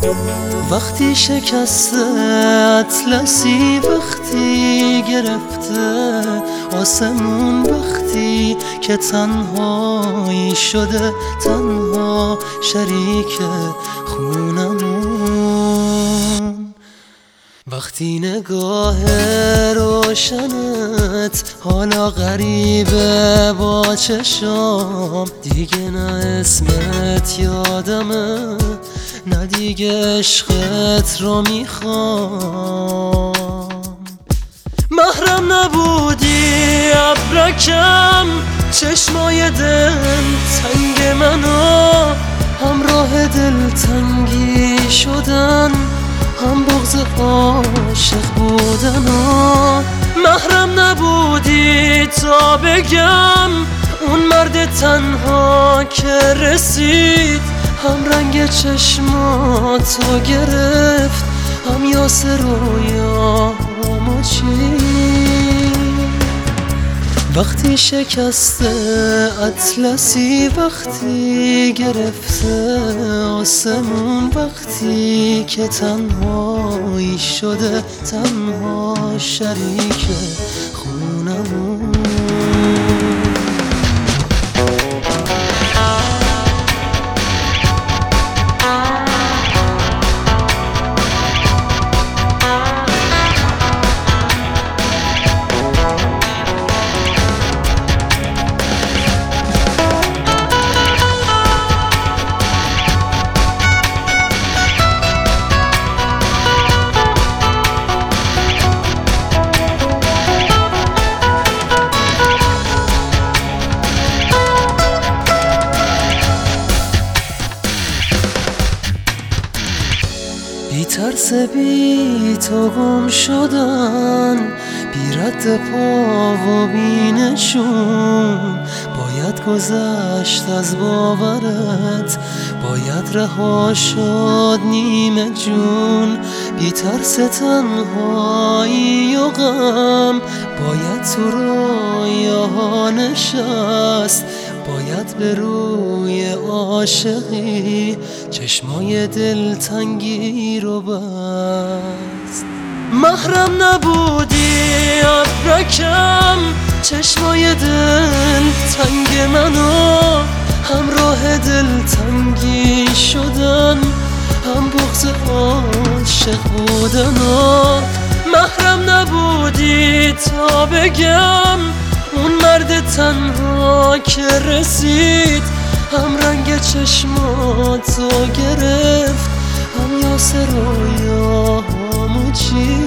وقتی شکسته اطلسی، وقتی گرفته آسمون، وقتی که تنهایی شده تنها شریک خونمون، وقتی نگاه روشنت حالا غریبه با چشام، دیگه نه اسمت یادمه نه دیگه عشقت رو میخوام. محرم نبودی ابرکم، چشمای دل تنگ منو، همراه دلتنگی شدن هم بغض عاشق بودن. محرم نبودی تا بگم اون مرد تنها که رسید، هم رنگ چشماتو گرفت هم یاس رویامو چید. وقتی شکسته اطلسی، وقتی گرفته آسمون، وقتی که تنهایی شده تنها شریک خونمون. بی ترس بی تو گم شدن، بی رد پا و بی نشون، باید گذشت از باورت، باید رها شد نیمه جون. بی ترس تنهایی و غم، باید تو رویاها نشست، باید به روی عاشقی چشمای دلتنگی رو بست. محرم نبودی ابرکم، چشمای دلتنگ منو، همراه دلتنگی شدن هم بغض عاشق بودن. محرم نبودی تا بگم اون مرد تنها که رسید، هم رنگ چشماتو گرفت هم یاس رویامو چید.